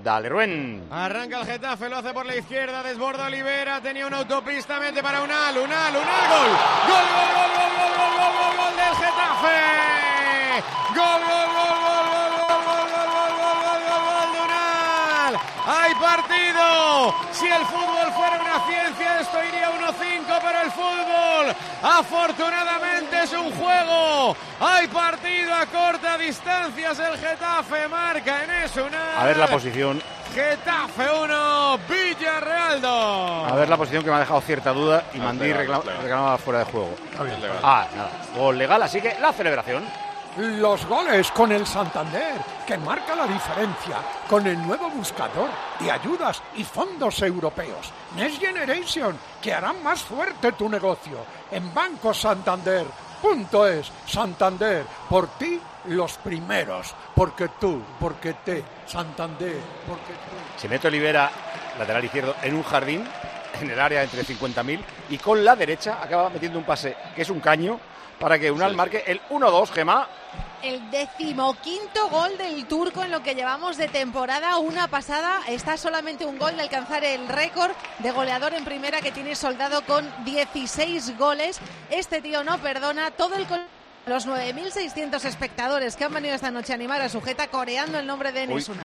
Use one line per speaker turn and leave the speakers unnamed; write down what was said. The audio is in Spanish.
Dale, Rubén.
Arranca el Getafe, lo hace por la izquierda, desborda Olivera, tenía una autopista, mete para Unal, gol del Getafe, gol de Unal, hay partido, si el fútbol fuera una ciencia esto iría 1-5, pero el fútbol afortunadamente es un juego, hay partido a corta distancias, el Getafe marca en eso Unal.
A ver la posición.
Getafe 1, Villarreal 2.
A ver la posición que me ha dejado cierta duda y Mandí reclamaba fuera de juego. Nada, gol legal, así que la celebración.
Los goles con el Santander, que marca la diferencia, con el nuevo buscador de ayudas y fondos europeos. Next Generation, que harán más fuerte tu negocio. En Banco Santander.es, Santander, por ti los primeros, porque tú, porque te, Santander, porque tú.
Se mete Olivera, lateral izquierdo, en un jardín, en el área entre 50.000, y con la derecha acaba metiendo un pase, que es un caño, para que Unal marque el 1-2, Gemma.
El 15º gol del turco en lo que llevamos de temporada, una pasada. Está solamente un gol de alcanzar el récord de goleador en primera que tiene Soldado con 16 goles. Este tío no perdona, todo el... Los 9.600 espectadores que han venido esta noche a animar a su Geta coreando el nombre de Enes Unal.